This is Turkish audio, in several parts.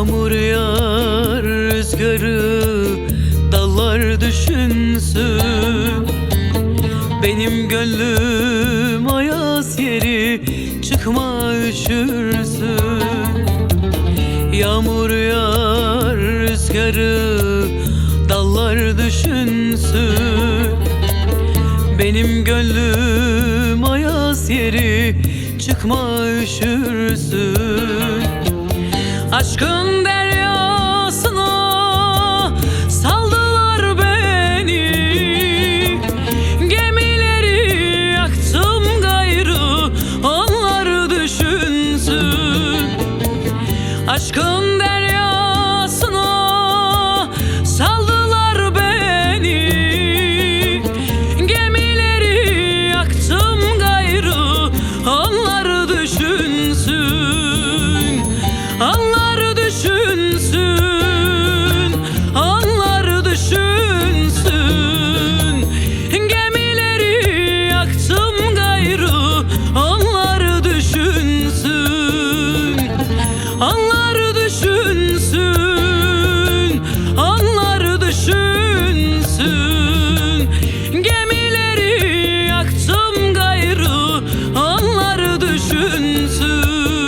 Yağmur yağar, rüzgarı dallar düşünsün. Benim gönlüm ayaz yeri, çıkma üşürsün. Yağmur yağar, rüzgarı dallar düşünsün. Benim gönlüm ayaz yeri, çıkma üşürsün. Aşkın deryasına saldılar beni, gemileri yaktım gayrı onlar düşünsün. Aşkın deryasına saldılar beni, gemileri yaktım gayrı onlar düşünsün. Onlar düşünsün, onlar düşünsün. Gemileri yaktım gayrı onlar düşünsün. Onlar düşünsün, onlar düşünsün. Gemileri yaktım gayrı onlar düşünsün.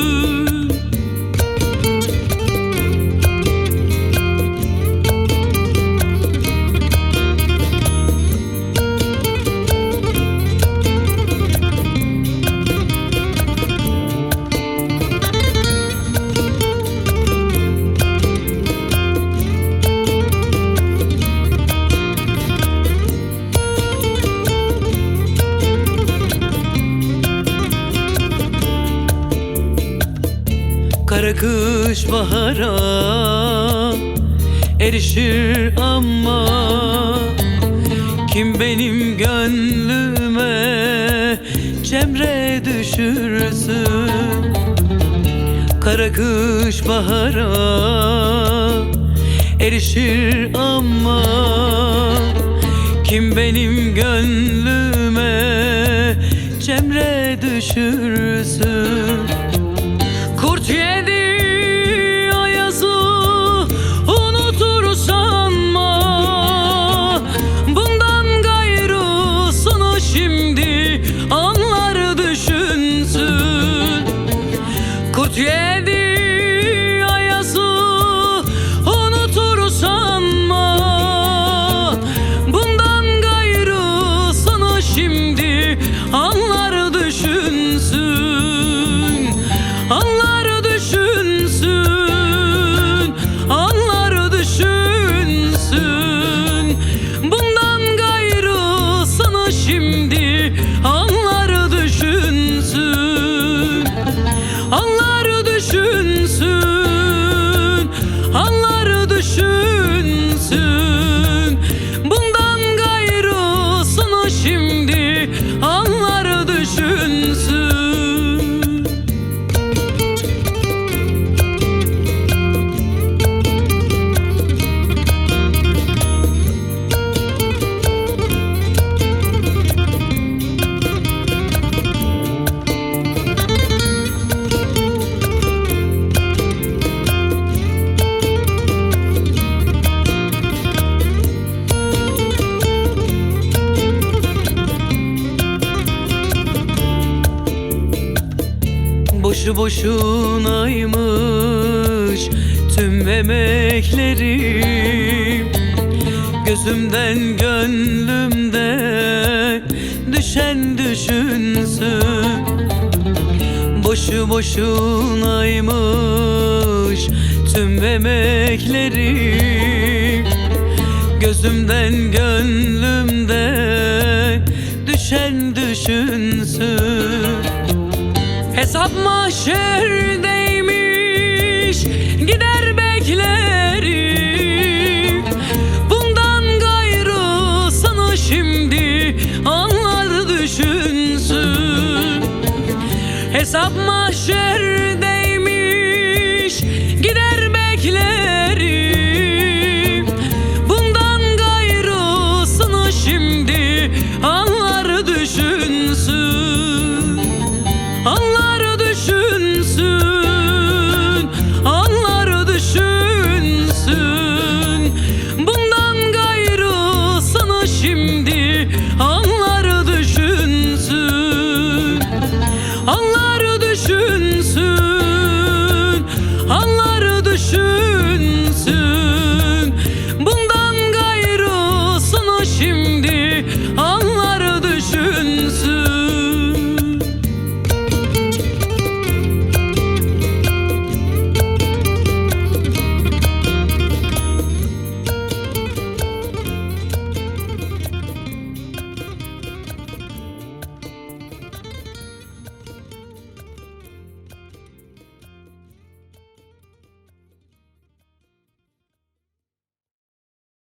Kara kış bahara erişir ama kim benim gönlüme cemre düşürsün. Kara kış bahara erişir ama kim benim gönlüme cemre düşürsün. Kurt yedi ayazı unutur sanma, bundan gayrısını şimdi anlar düşünsün. Kurt yedi ayazı unutur sanma, bundan gayrısını şimdi anlar düşünsün. Anlar düşünsün, anlar düşünsün. Bundan gayrısını şimdi anlar düşünsün. Anlar düşünsün, anlar düşünsün. Bundan gayrısını şimdi anlar düşünsün. Boşu boşunaymış tüm emeklerim, gözümden gönlümden düşen düşünsün. Boşu boşunaymış tüm emeklerim, gözümden gönlümden düşen düşünsün. Hesap mahşerdeymiş gider bekler